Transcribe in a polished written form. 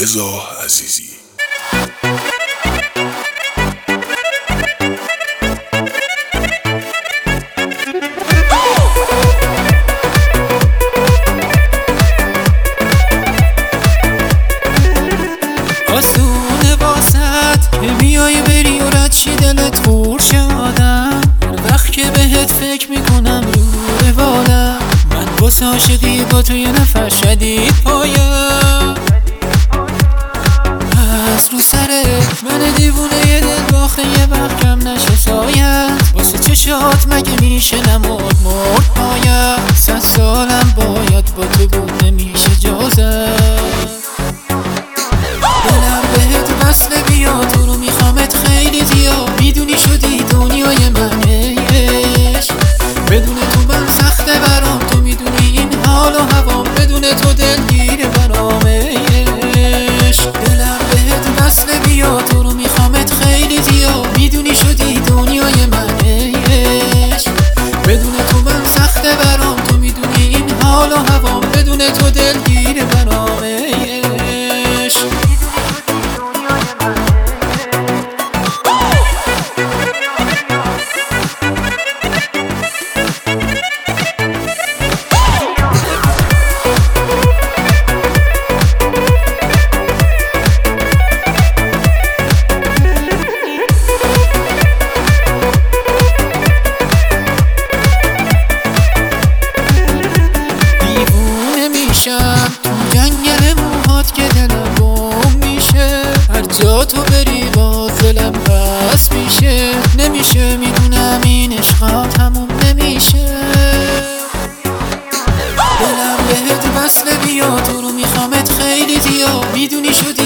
رضا عزیزی. آسونه واسط که بیای بری و رد شی دلت خورش آدم. هر وقت که بهت فکر میکنم رو روالم، من واسه عاشقی با تو یه نفر شدید پایم. از رو سره من دیوونه یه دل باخته یه وقت کم نشه سایت. واسه چشات مگه میشه نمرد مرد پایم. 100 سالم باید با تو بود نمیشه جازت. دلم بهت وصله بیا تو رو میخوامت خیلی زیاد. میدونی شدی دنیای من عشق. بدون تو من سخته برام، تو میدونی این حال و هوام. بدون تو دلگیره برام عشق. دلم بهت وصله بیا تو رو میخوامت خیلی زیاد. میدونی شدی دنیای من عشق. بدون تو من سخته برام، تو میدونی این حال و هوام. بدون تو دلگیره برام عشق. تو جنگل موهات که دلم گم میشه. هر جا تو بری باز دلم بس میشه. نمیشه میدونم این عشقا تموم نمیشه. دلم بهت وصله بیا تو رو میخوامت خیلی زیاد. میدونی شدی